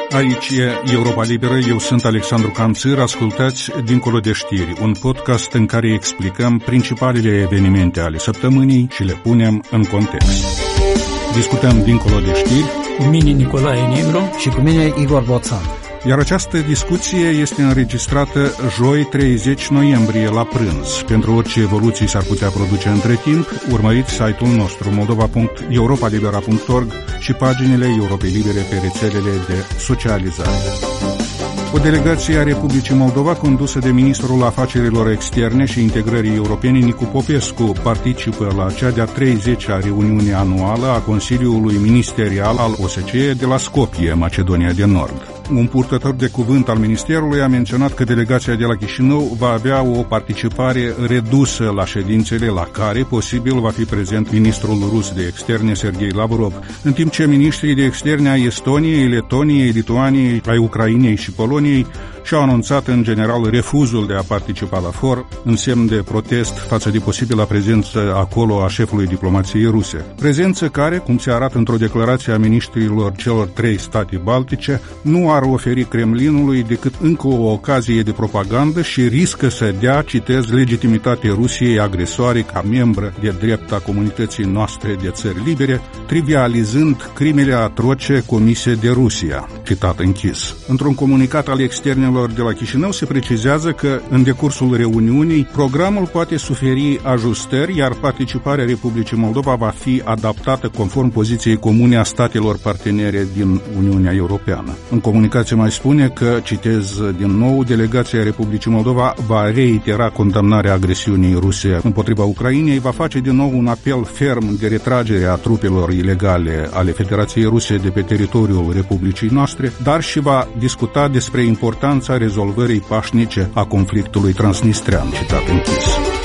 Aici e Europa Liberă, eu sunt Alexandru Camțir, ascultați Dincolo de știri, un podcast în care explicăm principalele evenimente ale săptămânii și le punem în context. Discutăm Dincolo de știri cu mine Nicolae Negru și cu mine Igor Boțan. Iar această discuție este înregistrată joi 30 noiembrie la prânz. Pentru orice evoluții s-ar putea produce între timp, urmăriți site-ul nostru moldova.europalibera.org și paginile Europei Libere pe rețelele de socializare. O delegație a Republicii Moldova, condusă de ministrul afacerilor externe și integrării europene Nicu Popescu, participă la cea de-a 30-a reuniune anuală a Consiliului Ministerial al OSCE de la Skopje, Macedonia de Nord. Un purtător de cuvânt al Ministerului a menționat că delegația de la Chișinău va avea o participare redusă la ședințele la care posibil va fi prezent ministrul rus de externe Sergei Lavrov, în timp ce ministrii de externe ai Estoniei, Letoniei, Lituaniei, ai Ucrainei și Poloniei și-au anunțat în general refuzul de a participa la for, în semn de protest față de posibila prezență acolo a șefului diplomației ruse. Prezență care, cum se arată într-o declarație a ministrilor celor 3 state baltice, nu ar oferi Kremlinului decât încă o ocazie de propagandă și riscă să dea, citez, legitimitate Rusiei agresoare ca membră de drept a comunității noastre de țări libere, trivializând crimele atroce comise de Rusia. Citat închis. Într-un comunicat al externelor de la Chișinău se precizează că, în decursul reuniunii, programul poate suferi ajustări, iar participarea Republicii Moldova va fi adaptată conform poziției comune a statelor partenere din Uniunea Europeană. În comunicație mai spune că, citez din nou, delegația Republicii Moldova va reitera condamnarea agresiunii ruse împotriva Ucrainei, va face din nou un apel ferm de retragere a trupelor ilegale ale Federației Ruse de pe teritoriul Republicii noastre, dar și va discuta despre importanța rezolvării pașnice a conflictului transnistrean, citat închis.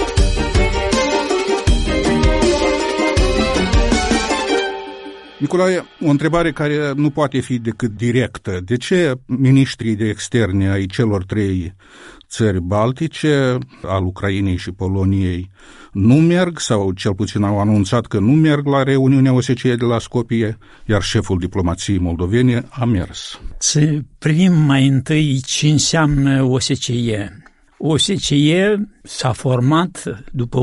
Nicolae, o întrebare care nu poate fi decât directă. De ce ministrii de externe ai celor 3 țări baltice, al Ucrainei și Poloniei, nu merg, sau cel puțin au anunțat că nu merg la reuniunea OSCE de la Skopje, iar șeful diplomației moldovene a mers? Să privim mai întâi ce înseamnă OSCE. OSCE s-a format după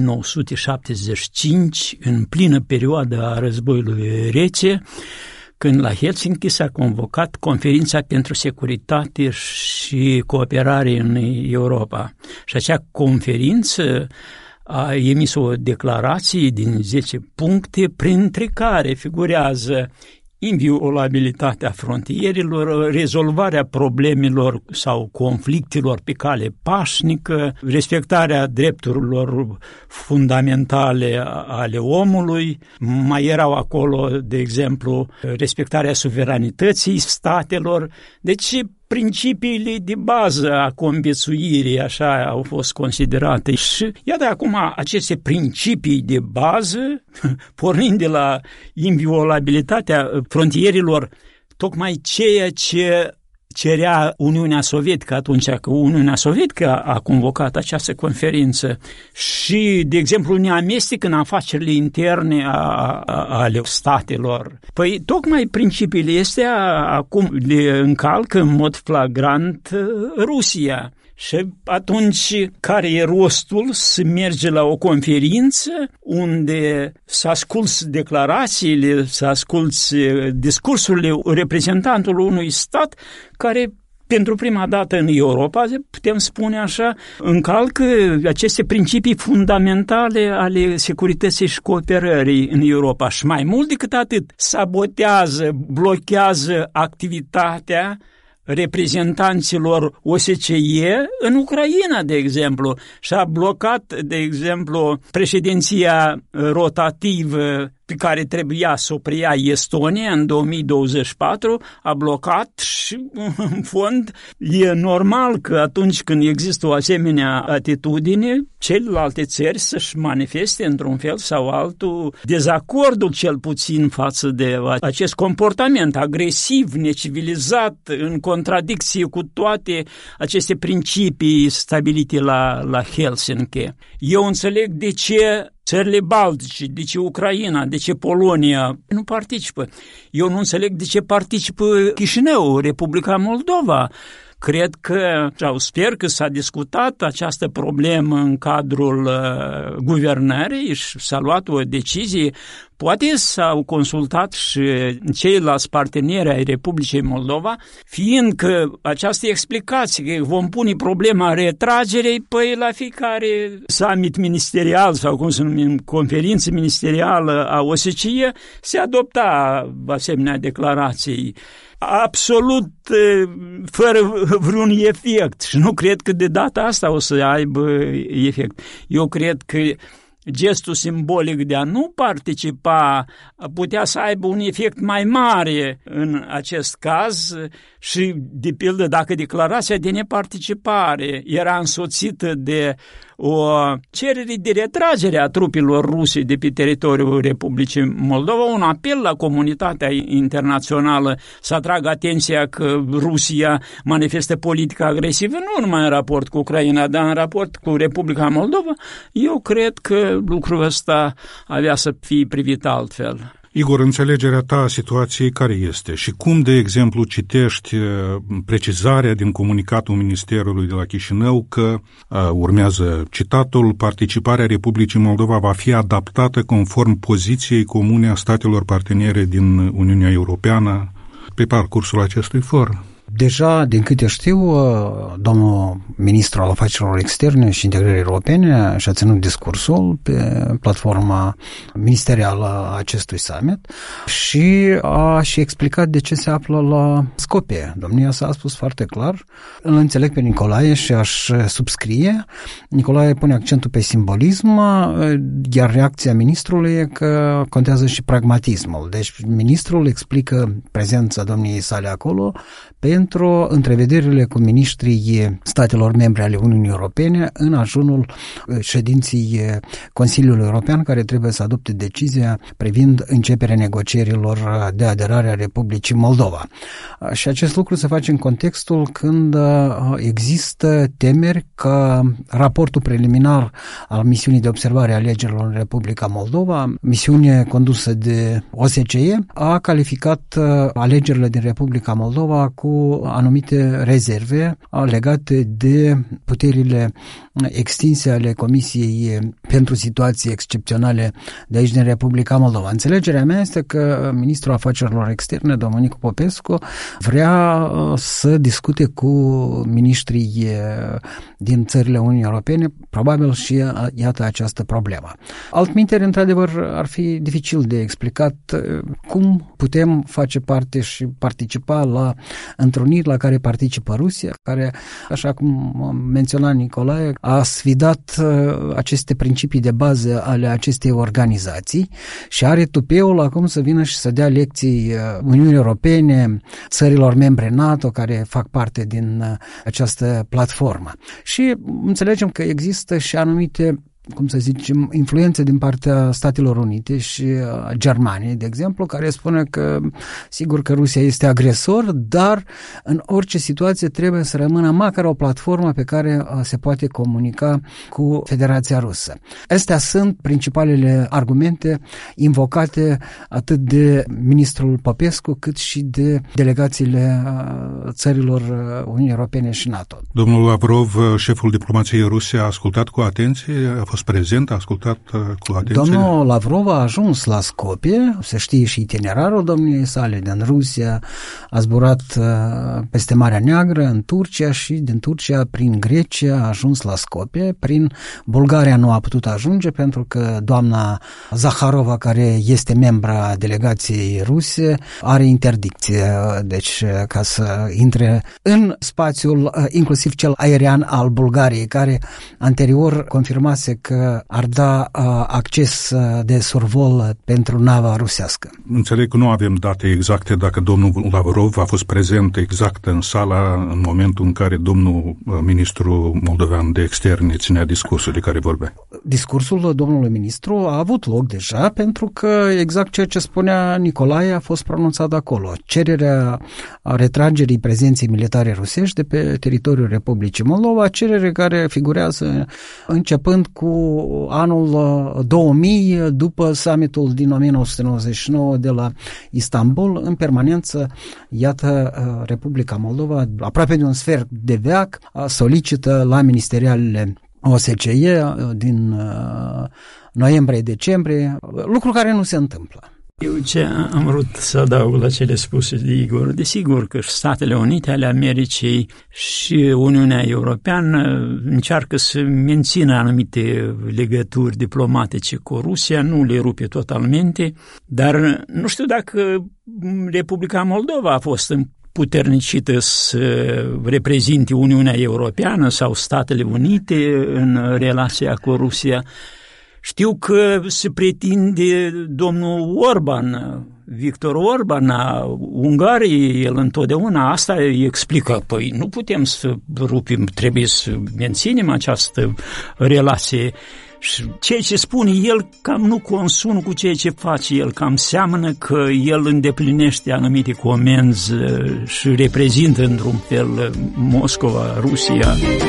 1975, în plină perioadă a războiului rece, când la Helsinki s-a convocat Conferința pentru Securitate și Cooperare în Europa. Și acea conferință a emis o declarație din 10 puncte, printre care figurează inviolabilitatea frontierilor, rezolvarea problemelor sau conflictelor pe cale pașnică, respectarea drepturilor fundamentale ale omului. Mai erau acolo, de exemplu, respectarea suveranității statelor. Deci principiile de bază a conviețuirii așa au fost considerate. Și iată acum aceste principii de bază, pornind de la inviolabilitatea frontierilor, tocmai ceea ce cerea Uniunea Sovietică atunci, că Uniunea Sovietică a convocat această conferință și, de exemplu, ne amestecă în afacerile interne ale statelor. Păi, tocmai principiile astea acum le încalcă în mod flagrant Rusia. Și atunci, care e rostul să merge la o conferință unde să asculți declarațiile, să asculți discursurile reprezentantului unui stat care, pentru prima dată în Europa, putem spune așa, încalcă aceste principii fundamentale ale securității și cooperării în Europa. Și mai mult decât atât, sabotează, blochează activitatea reprezentanților OSCE în Ucraina, de exemplu, și a blocat, de exemplu, președinția rotativă pe care trebuia să o preia Estonia în 2024, a blocat și, în fond, e normal că atunci când există o asemenea atitudine, celelalte țări să-și manifeste într-un fel sau altul dezacordul cel puțin față de acest comportament agresiv, necivilizat, în contradicție cu toate aceste principii stabilite la Helsinki. Eu înțeleg de ce țările Baltice, de ce Ucraina, de ce Polonia nu participă. Eu nu înțeleg de ce participă Chișinău, Republica Moldova. Cred că, sau sper că s-a discutat această problemă în cadrul guvernării și s-a luat o decizie. Poate s-au consultat și ceilalți parteneri ai Republicii Moldova, fiindcă această explicație că vom pune problema retragerei, păi la fiecare summit ministerial sau cum să numim, conferință ministerială a OSCE se adopta asemenea declarații. Absolut fără vreun efect și nu cred că de data asta o să aibă efect. Eu cred că gestul simbolic de a nu participa putea să aibă un efect mai mare în acest caz și, de pildă, dacă declarația de neparticipare era însoțită de o cerere de retragere a trupelor ruse de pe teritoriul Republicii Moldova, un apel la comunitatea internațională să atragă atenția că Rusia manifestă politică agresivă, nu numai în raport cu Ucraina, dar în raport cu Republica Moldova, eu cred că lucrul ăsta avea să fie privit altfel. Igor, înțelegerea ta a situației care este și cum, de exemplu, citești precizarea din comunicatul Ministerului de la Chișinău că, urmează citatul, participarea Republicii Moldova va fi adaptată conform poziției comune a statelor partenere din Uniunea Europeană pe parcursul acestui for? Deja, din câte știu, domnul ministru al afacerilor externe și integrării europene și-a ținut discursul pe platforma ministerială a acestui summit și a și explicat de ce se află la Skopje. Domnia s-a spus foarte clar. Îl înțeleg pe Nicolae și aș subscrie. Nicolae pune accentul pe simbolism, iar reacția ministrului e că contează și pragmatismul. Deci ministrul explică prezența domniei sale acolo pentru întrevederile cu miniștrii statelor membre ale Uniunii Europene în ajunul ședinței Consiliului European, care trebuie să adopte decizia privind începerea negocierilor de aderare a Republicii Moldova. Și acest lucru se face în contextul când există temeri că raportul preliminar al misiunii de observare a alegerilor în Republica Moldova, misiune condusă de OSCE, a calificat alegerile din Republica Moldova cu anumite rezerve legate de puterile extinse ale Comisiei pentru situații excepționale de aici din Republica Moldova. Înțelegerea mea este că ministrul afacerilor externe, domnul Nicu Popescu, vrea să discute cu miniștrii din țările Uniunii Europene, probabil și iată această problemă. Altminteri, într-adevăr, ar fi dificil de explicat cum putem face parte și participa la întruniri la care participă Rusia, care, așa cum menționa Nicolae, a sfidat aceste principii de bază ale acestei organizații și are tupeul acum să vină și să dea lecții Uniunii Europene, țărilor membre NATO care fac parte din această platformă. Și înțelegem că există și anumite, cum să zicem, influențe din partea Statelor Unite și Germaniei, de exemplu, care spune că sigur că Rusia este agresor, dar în orice situație trebuie să rămână măcar o platformă pe care se poate comunica cu Federația Rusă. Astea sunt principalele argumente invocate atât de ministrul Popescu cât și de delegațiile țărilor Uniunii Europene și NATO. Domnul Lavrov, șeful diplomației ruse, a ascultat cu atenție, a fost prezent, a ascultat cu atenție? Domnul Lavrov a ajuns la Skopje, se știe și itinerarul domniei sale din Rusia, a zburat peste Marea Neagră în Turcia și din Turcia prin Grecia a ajuns la Skopje, prin Bulgaria nu a putut ajunge pentru că doamna Zakharova, care este membra delegației ruse, are interdicție, deci ca să intre în spațiul inclusiv cel aerian al Bulgariei, care anterior confirmase că ar da acces de survol pentru nava rusească. Înțeleg că nu avem date exacte dacă domnul Lavrov a fost prezent exact în sala în momentul în care domnul ministru moldovean de externe ținea discursul de care vorbea. Discursul domnului ministru a avut loc deja pentru că exact ceea ce spunea Nicolae a fost pronunțat acolo. Cererea retragerii prezenței militare rusești de pe teritoriul Republicii Moldova, cerere care figurează începând cu anul 2000, după summitul din 1999 de la Istanbul, în permanență, iată, Republica Moldova, aproape de un sfert de veac, solicită la ministerialele OSCE din noiembrie-decembrie, lucru care nu se întâmplă. Eu ce am vrut să adaug la cele spuse de Igor, desigur că Statele Unite ale Americii și Uniunea Europeană încearcă să mențină anumite legături diplomatice cu Rusia, nu le rupe totalmente, dar nu știu dacă Republica Moldova a fost puternicită să reprezinte Uniunea Europeană sau Statele Unite în relația cu Rusia. Știu că se pretinde domnul Orban, Victor Orban, a Ungariei, el întotdeauna asta îi explică. Păi nu putem să rupim, trebuie să menținem această relație. Și ceea ce spune el cam nu consumă cu ceea ce face el, cam seamănă că el îndeplinește anumite comenzi și reprezintă într-un fel Moscova, Rusia.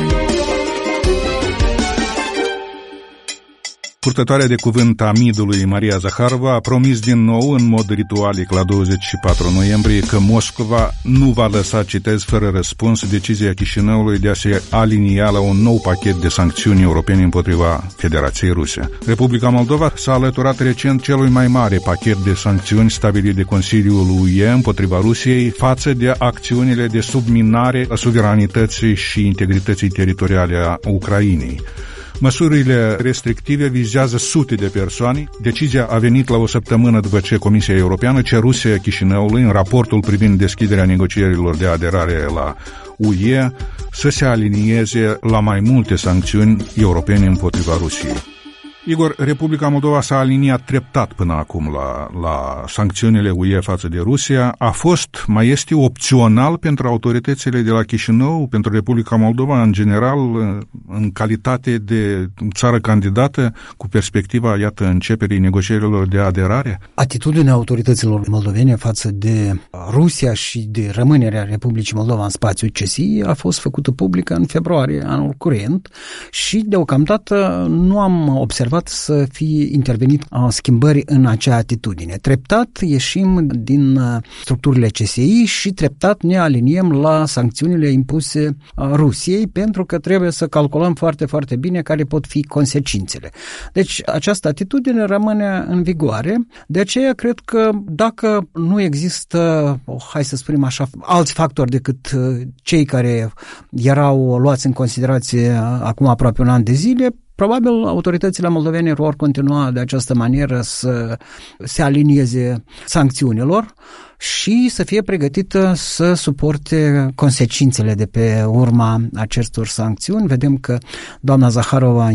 Purtătoarea de cuvânt a MID-ului Maria Zakharova a promis din nou în mod ritualic la 24 noiembrie că Moscova nu va lăsa, citez, fără răspuns decizia Chișinăului de a se alinia la un nou pachet de sancțiuni europene împotriva Federației Ruse. Republica Moldova s-a alăturat recent celui mai mare pachet de sancțiuni stabilit de Consiliul UE împotriva Rusiei față de acțiunile de subminare a suveranității și integrității teritoriale a Ucrainei. Măsurile restrictive vizează sute de persoane. Decizia a venit la o săptămână după ce Comisia Europeană ceruse Chișinăului, în raportul privind deschiderea negocierilor de aderare la UE, să se alinieze la mai multe sancțiuni europene împotriva Rusiei. Igor, Republica Moldova s-a aliniat treptat până acum la sancțiunile UE față de Rusia. Mai este opțional pentru autoritățile de la Chișinău, pentru Republica Moldova în general, în calitate de țară candidată, cu perspectiva, iată, începerii negocierilor de aderare? Atitudinea autorităților moldovene față de Rusia și de rămânerea Republicii Moldova în spațiul CSI a fost făcută publică în februarie anul curent și deocamdată nu am observat să fie intervenit schimbări în acea atitudine. Treptat ieșim din structurile CSI și treptat ne aliniem la sancțiunile impuse Rusiei, pentru că trebuie să calculăm foarte, foarte bine care pot fi consecințele. Deci această atitudine rămâne în vigoare. De aceea cred că dacă nu există, hai să spunem așa, alți factori decât cei care erau luați în considerație acum aproape un an de zile, probabil autoritățile moldovene vor continua de această manieră să se alinieze sancțiunilor și să fie pregătită să suporte consecințele de pe urma acestor sancțiuni. Vedem că doamna Zakharova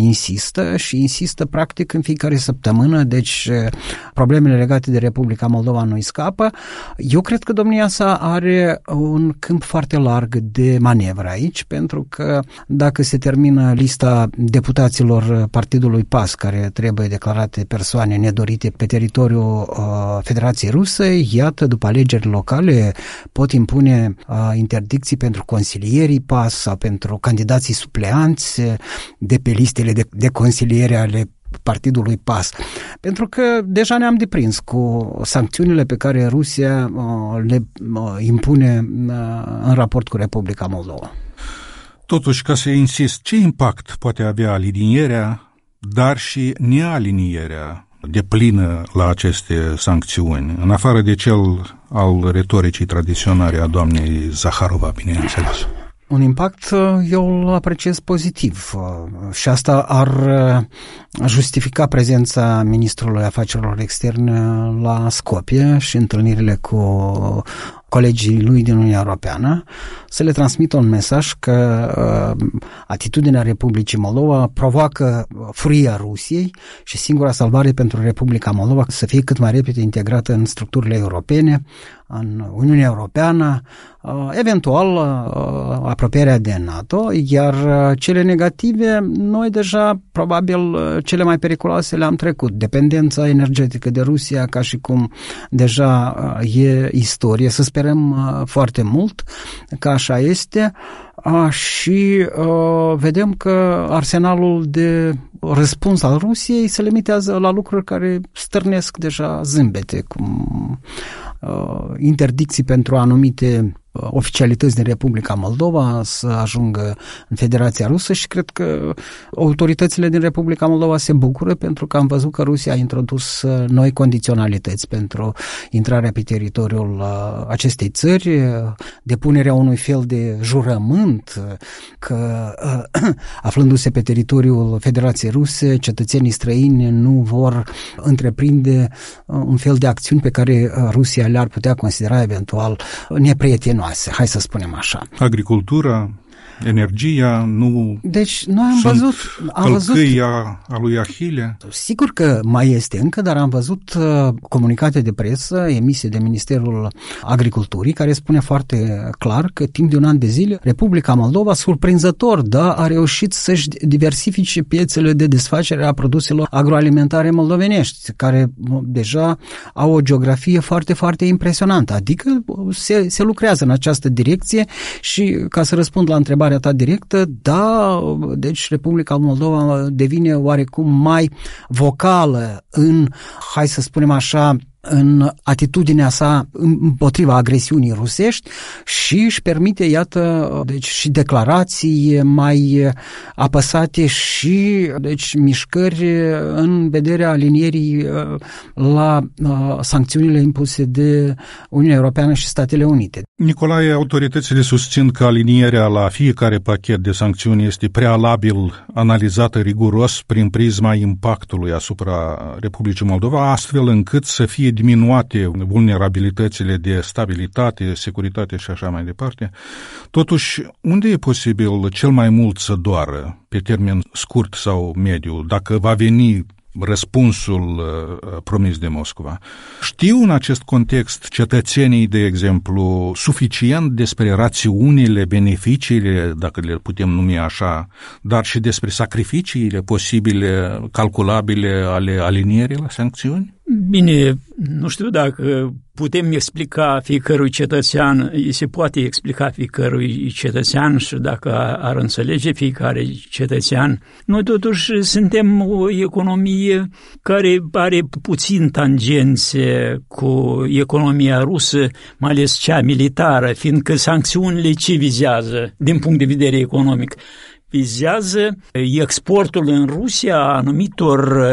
insistă practic în fiecare săptămână, deci problemele legate de Republica Moldova nu îi scapă. Eu cred că domnia sa are un câmp foarte larg de manevră aici, pentru că dacă se termină lista deputaților Partidului PAS, care trebuie declarate persoane nedorite pe teritoriul Federației Ruse, iată, după alegeri locale pot impune interdicții pentru consilierii PAS sau pentru candidații supleanți de pe listele de consiliere ale Partidului PAS. Pentru că deja ne-am deprins cu sancțiunile pe care Rusia le impune în raport cu Republica Moldova. Totuși, ca să insist, ce impact poate avea alinierea, dar și nealinierea deplină la aceste sancțiuni, în afară de cel al retoricii tradiționale a doamnei Zakharova, bineînțeles? Un impact eu îl apreciez pozitiv și asta ar justifica prezența ministrului afacerilor externe la Skopje și întâlnirile cu colegii lui din Uniunea Europeană, să le transmită un mesaj că atitudinea Republicii Moldova provoacă furia Rusiei și singura salvare pentru Republica Moldova să fie cât mai repede integrată în structurile europene, în Uniunea Europeană, eventual apropierea de NATO, iar cele negative, noi deja probabil cele mai periculoase le-am trecut. Dependența energetică de Rusia, ca și cum deja e istorie, să sperăm foarte mult că așa este. și vedem că arsenalul de răspuns al Rusiei se limitează la lucruri care stârnesc deja zâmbete, cum interdicții pentru anumite oficialități din Republica Moldova să ajungă în Federația Rusă și cred că autoritățile din Republica Moldova se bucură pentru că am văzut că Rusia a introdus noi condiționalități pentru intrarea pe teritoriul acestei țări, depunerea unui fel de jurământ că aflându-se pe teritoriul Federației Ruse, cetățenii străini nu vor întreprinde un fel de acțiuni pe care Rusia le-ar putea considera eventual neprietenoase. Hai să spunem așa. Agricultura, energia, nu. Deci noi am văzut a lui Ahile. Sigur că mai este încă, dar am văzut comunicate de presă emise de Ministerul Agriculturii care spune foarte clar că timp de un an de zile Republica Moldova, surprinzător, a reușit să-și diversifice piețele de desfacere a produselor agroalimentare moldovenești, care deja au o geografie foarte, foarte impresionantă. Adică se lucrează în această direcție și, ca să răspund la întrebarea ta directă, deci Republica Moldova devine oarecum mai vocală în, hai să spunem așa, în atitudinea sa împotriva agresiunii rusești și își permite, iată, deci și declarații mai apăsate și deci mișcări în vederea alinierii la sancțiunile impuse de Uniunea Europeană și Statele Unite. Nicolae, autoritățile susțin că alinierea la fiecare pachet de sancțiuni este prealabil analizată riguros prin prisma impactului asupra Republicii Moldova, astfel încât să fie diminuate vulnerabilitățile de stabilitate, securitate și așa mai departe. Totuși, unde e posibil cel mai mult să doară, pe termen scurt sau mediu, dacă va veni răspunsul promis de Moscova? Știu în acest context cetățenii, de exemplu, suficient despre rațiunile, beneficiile, dacă le putem numi așa, dar și despre sacrificiile posibile, calculabile ale alinierii la sancțiuni? Bine, nu știu dacă putem explica fiecărui cetățean, se poate explica fiecărui cetățean și dacă ar înțelege fiecare cetățean. Noi totuși suntem o economie care are puțin tangențe cu economia rusă, mai ales cea militară, fiindcă sancțiunile ce vizează din punct de vedere economic? Vizează exportul în Rusia a anumitor,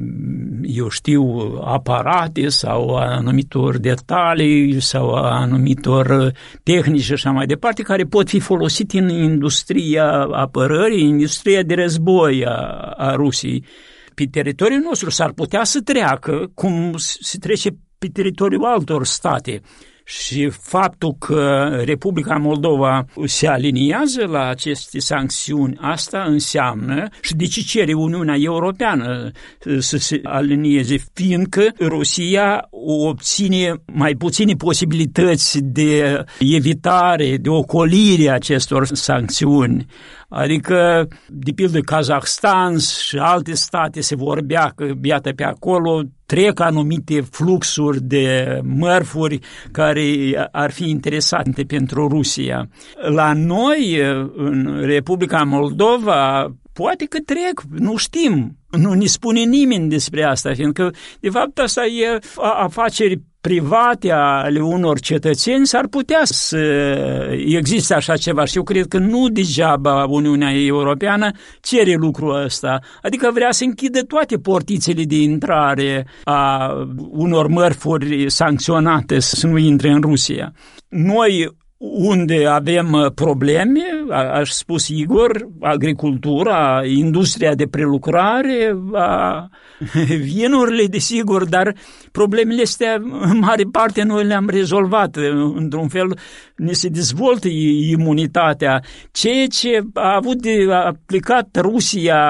aparate sau a anumitor detalii sau a anumitor tehnici și așa mai departe, care pot fi folosite în industria apărării, industria de război a Rusiei. Pe teritoriul nostru s-ar putea să treacă, cum se trece pe teritoriul altor state. Și faptul că Republica Moldova se aliniază la aceste sancțiuni, asta înseamnă și de ce cere Uniunea Europeană să se alinieze, fiindcă Rusia obține mai puține posibilități de evitare, de ocolire a acestor sancțiuni. Adică, de pildă, Kazahstan și alte state se vorbea că, iată, pe acolo trec anumite fluxuri de mărfuri care ar fi interesante pentru Rusia. La noi, în Republica Moldova, poate că trec, nu știm, nu ne spune nimeni despre asta, fiindcă, de fapt, asta e afaceri private ale unor cetățeni, s-ar putea să existe așa ceva și eu cred că nu degeaba Uniunea Europeană cere lucrul ăsta, adică vrea să închidă toate portițele de intrare a unor mărfuri sancționate să nu intre în Rusia. Noi unde avem probleme, aș spus Igor, agricultura, industria de prelucrare, vinurile, desigur, dar problemele astea, în mare parte, noi le-am rezolvat. Într-un fel, ne se dezvoltă imunitatea. Ceea ce a avut de aplicat Rusia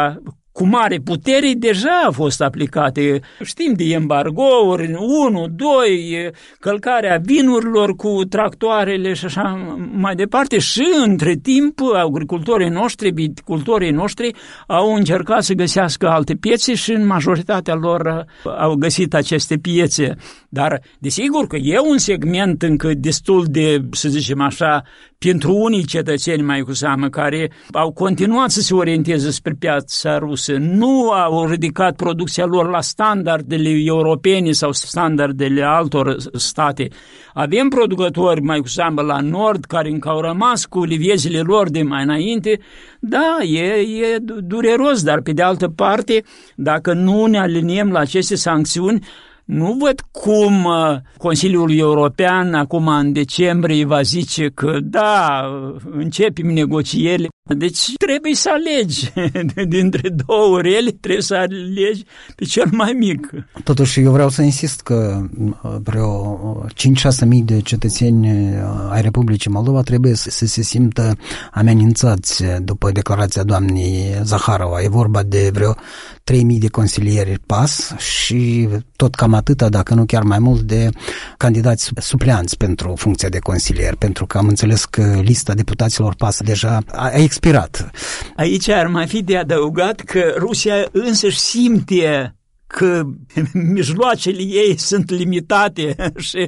cu mare putere deja au fost aplicate. Știm de embargouri, 1, 2, călcarea vinurilor cu tractoarele și așa mai departe și între timp agricultorii noștri, viticultorii noștri au încercat să găsească alte piețe și în majoritatea lor au găsit aceste piețe. Dar desigur că e un segment încă destul de, să zicem așa, pentru unii cetățeni mai cu seamă care au continuat să se orienteze spre piața rusă, nu au ridicat producția lor la standardele europene sau standardele altor state. Avem producători mai cu seamă la nord care încă au rămas cu liviezile lor de mai înainte. Da, e dureros, dar pe de altă parte, dacă nu ne aliniem la aceste sancțiuni, nu văd cum Consiliul European acum în decembrie va zice că da, începem negocierile. Deci trebuie să alegi dintre două rele, trebuie să alegi pe cel mai mic. Totuși eu vreau să insist că vreo 5-6 mii de cetățeni ai Republicii Moldova trebuie să se simtă amenințați după declarația doamnei Zaharova. E vorba de vreo 3.000 de consilieri PAS și tot cam atâta, dacă nu chiar mai mult, de candidați supleanți pentru funcția de consilier, pentru că am înțeles că lista deputaților PAS deja a expirat. Aici ar mai fi de adăugat că Rusia însăși simte că mijloacele ei sunt limitate și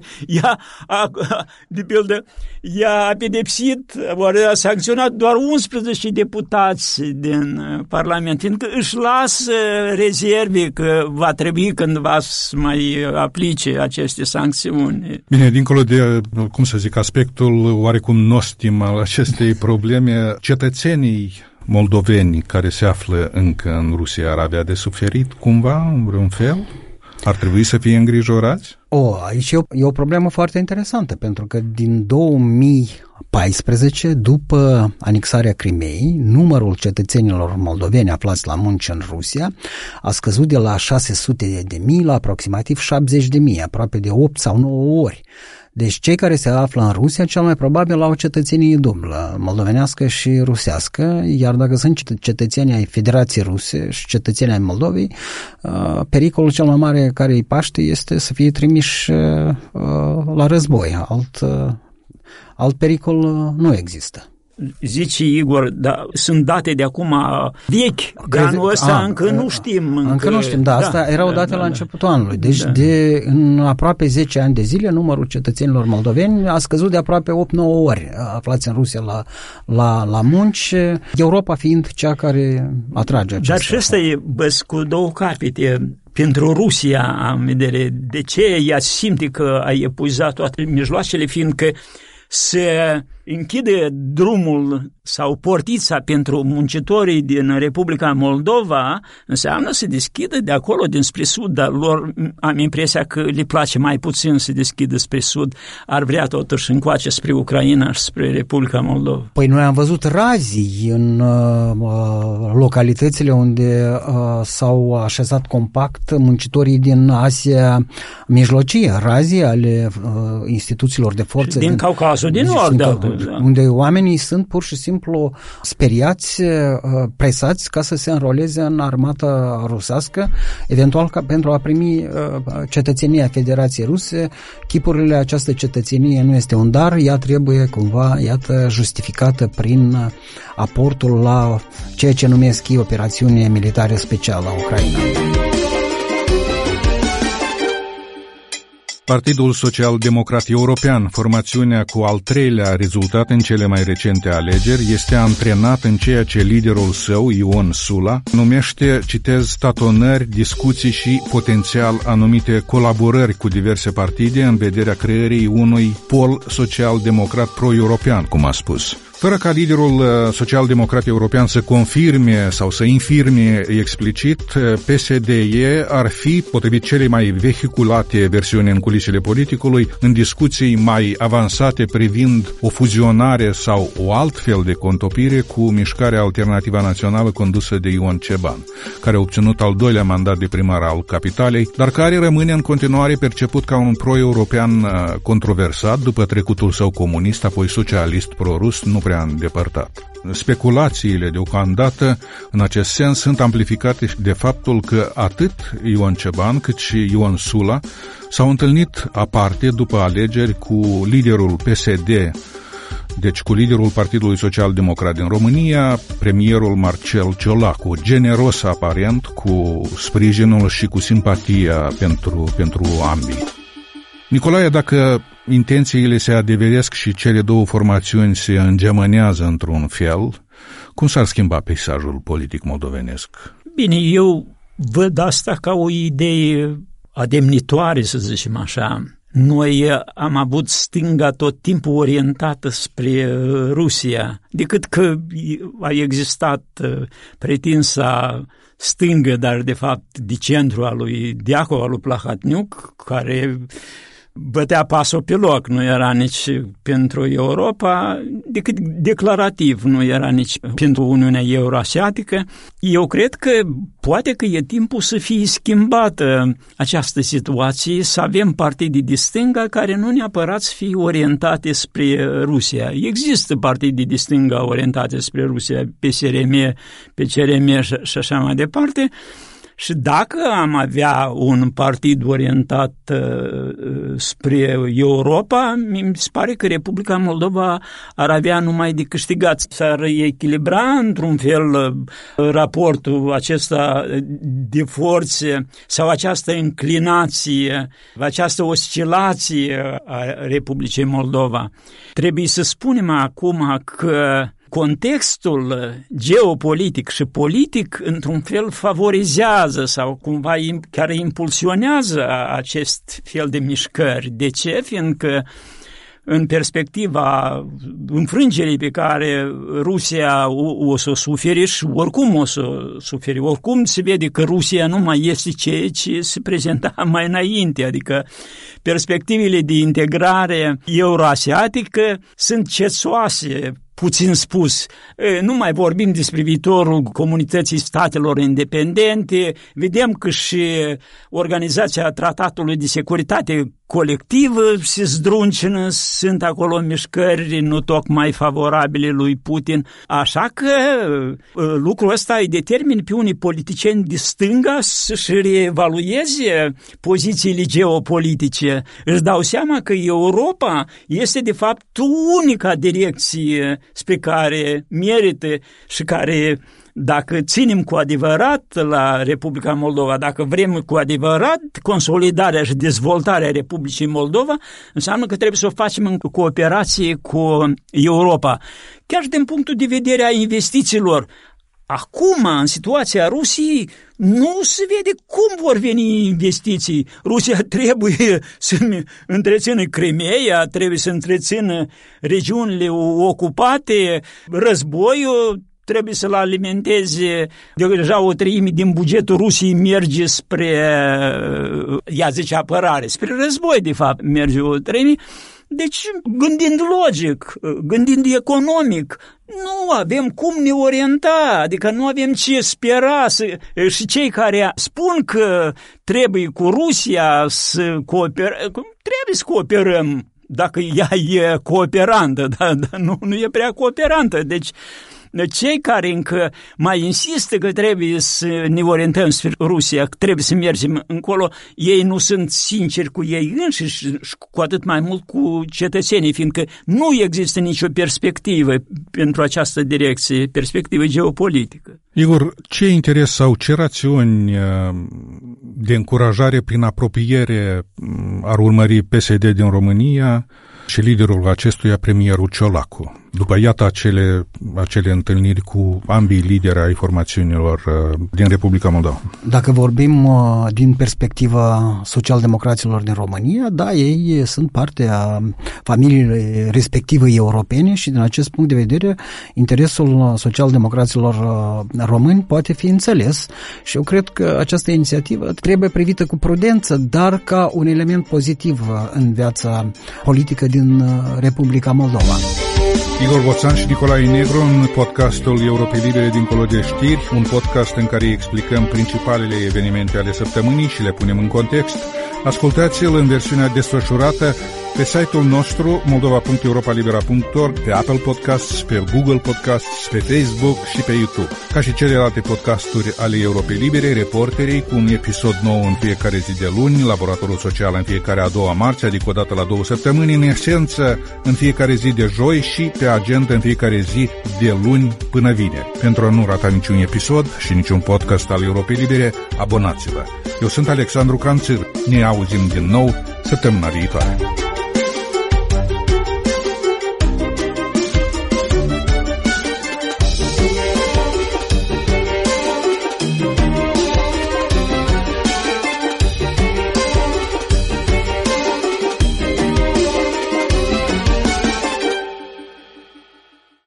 de pildă, ea a pedepsit, a sancționat doar 11 deputați din Parlament, fiindcă își lasă rezerve că va trebui cândva să mai aplice aceste sancțiuni. Bine, dincolo de, cum să zic, aspectul oarecum nostim al acestei probleme, cetățenii moldoveni care se află încă în Rusia ar avea de suferit cumva, în vreun fel? Ar trebui să fie îngrijorați? Aici e o problemă foarte interesantă, pentru că din 2014, după anexarea Crimeei, numărul cetățenilor moldoveni aflați la munci în Rusia a scăzut de la 600.000 la aproximativ 70.000, aproape de 8 sau 9 ori. Deci cei care se află în Rusia cel mai probabil au cetățenie dublă, moldovenească și rusească, iar dacă sunt cetățenii ai Federației Ruse și cetățenii ai Moldovei, pericolul cel mai mare care îi paște este să fie trimiși la război. Alt pericol nu există. Zice Igor, da, sunt date de acum vechi, de anul ăsta încă nu știm. Încă nu știm, da, asta erau date la începutul anului. Deci în aproape 10 ani de zile numărul cetățenilor moldoveni a scăzut de aproape 8-9 ori aflați în Rusia la munci, Europa fiind cea care atrage acestea. Dar și ăsta e cu două capete. Pentru Rusia, am vedere, de ce ea simte că a epuizat toate mijloacele, fiindcă se închide drumul sau portița pentru muncitorii din Republica Moldova, înseamnă să deschidă de acolo dinspre sud, dar lor am impresia că le place mai puțin să deschidă spre sud, ar vrea totuși încoace spre Ucraina și spre Republica Moldova. Păi noi am văzut razii în localitățile unde s-au așezat compact muncitorii din Asia Mijlocie, razii ale instituțiilor de forță din Caucazul din Nord, unde oamenii sunt pur și simplu speriați, presați ca să se înroleze în armata rusească, eventual pentru a primi cetățenia Federației Ruse. Chipurile această cetățenie nu este un dar, ea trebuie cumva, justificată prin aportul la ceea ce numesc ei operațiune militară specială a Ucraina. Partidul Social-Democrat European, formațiunea cu al treilea rezultat în cele mai recente alegeri, este antrenat în ceea ce liderul său, Ion Sula, numește, citez, tatonări, discuții și potențial anumite colaborări cu diverse partide în vederea creării unui pol social-democrat pro-european, cum a spus. Fără ca liderul social-democrat european să confirme sau să infirme explicit, PSD-e ar fi, potrivit celei mai vehiculate versiuni în culisele politicului, în discuții mai avansate privind o fuzionare sau o altfel de contopire cu Mișcarea Alternativă Națională condusă de Ion Ceban, care a obținut al doilea mandat de primar al capitalei, dar care rămâne în continuare perceput ca un pro-european controversat după trecutul său comunist, apoi socialist pro-rus, nu prea prea îndepărtat. Speculațiile deocamdată în acest sens sunt amplificate de faptul că atât Ion Ceban cât și Ion Sula s-au întâlnit aparte după alegeri cu liderul PSD, deci cu liderul Partidului Social-Democrat din România, premierul Marcel Ciolacu, generos aparent cu sprijinul și cu simpatia pentru ambii. Nicolae, dacă intențiile se adeveresc și cele două formațiuni se îngemânează într-un fel, cum s-ar schimba peisajul politic moldovenesc? Bine, eu văd asta ca o idee ademnitoare, să zicem așa. Noi am avut stânga tot timpul orientată spre Rusia, decât că a existat pretinsa stângă, dar de fapt de centru al lui Diacov, al lui Plahatniuc, care bătea pasul pe loc, nu era nici pentru Europa, decât declarativ, nu era nici pentru Uniunea Euroasiatică. Eu cred că poate că e timpul să fie schimbată această situație, să avem partide de stânga care nu neapărat să fie orientate spre Rusia. Există partide de stânga orientate spre Rusia, PSRM, PCRM și așa mai departe. Și dacă am avea un partid orientat spre Europa, mi se pare că Republica Moldova ar avea numai de câștigat. S-ar echilibra într-un fel raportul acesta de forțe sau această înclinație, această oscilație a Republicii Moldova. Trebuie să spunem acum că contextul geopolitic și politic, într-un fel, favorizează sau cumva chiar impulsionează acest fel de mișcări. De ce? Fiindcă în perspectiva înfrângerii pe care Rusia o să o suferi și oricum o să o suferi, oricum se vede că Rusia nu mai este ceea ce se prezenta mai înainte, adică perspectivele de integrare euroasiatică sunt cețoase, puțin spus. Nu mai vorbim despre viitorul comunității statelor independente, vedem că și Organizația Tratatului de Securitate Colectivă se zdruncină, sunt acolo mișcări nu tocmai favorabile lui Putin. Așa că lucrul ăsta îi determină pe unii politicieni de stânga să-și reevalueze pozițiile geopolitice. Își dau seama că Europa este de fapt unica direcție spre care merită și care, dacă ținem cu adevărat la Republica Moldova, dacă vrem cu adevărat consolidarea și dezvoltarea Republicii Moldova, înseamnă că trebuie să o facem în cooperație cu Europa. Chiar și din punctul de vedere a investițiilor. Acum, în situația Rusiei, nu se vede cum vor veni investiții. Rusia trebuie să întrețină Crimeea, trebuie să întrețină regiunile ocupate, războiul trebuie să-l alimenteze. Deja o treime din bugetul Rusiei merge spre, apărare, spre război, de fapt, merge o treime. Deci, gândind logic, gândind economic, nu avem cum ne orienta, adică nu avem ce spera și cei care spun că trebuie cu Rusia să cooperăm, trebuie să cooperăm dacă ea e cooperantă, dar nu e prea cooperantă, deci cei care încă mai insistă că trebuie să ne orientăm spre Rusia, că trebuie să mergem încolo, ei nu sunt sinceri cu ei înșiși și cu atât mai mult cu cetățenii, fiindcă nu există nicio perspectivă pentru această direcție, perspectivă geopolitică. Igor, ce interes sau ce rațiuni de încurajare prin apropiere ar urmări PSD din România și liderul acestuia, premierul Ciolacu, după iată acele întâlniri cu ambii lideri ai formațiunilor din Republica Moldova? Dacă vorbim din perspectiva social-democraților din România, da, ei sunt parte a familiei respective europene și din acest punct de vedere interesul social-democraților români poate fi înțeles și eu cred că această inițiativă trebuie privită cu prudență, dar ca un element pozitiv în viața politică din Republica Moldova. Igor Boțan și Nicolae Negru în podcastul Europei Libere dincolo de știri, un podcast în care explicăm principalele evenimente ale săptămânii și le punem în context. Ascultați-l în versiunea desfășurată pe site-ul nostru moldova.europalibera.org, pe Apple Podcasts, pe Google Podcasts, pe Facebook și pe YouTube. Ca și celelalte podcasturi ale Europei Libere, Reporterii, cu un episod nou în fiecare zi de luni, Laboratorul Social în fiecare a doua marți, adică o dată la 2 săptămâni, în esență în fiecare zi de joi și pe agenda în fiecare zi de luni până vineri. Pentru a nu rata niciun episod și niciun podcast al Europei Libere, abonați-vă! Eu sunt Alexandru Canțir. Ne auzim din nou săptămâna viitoare.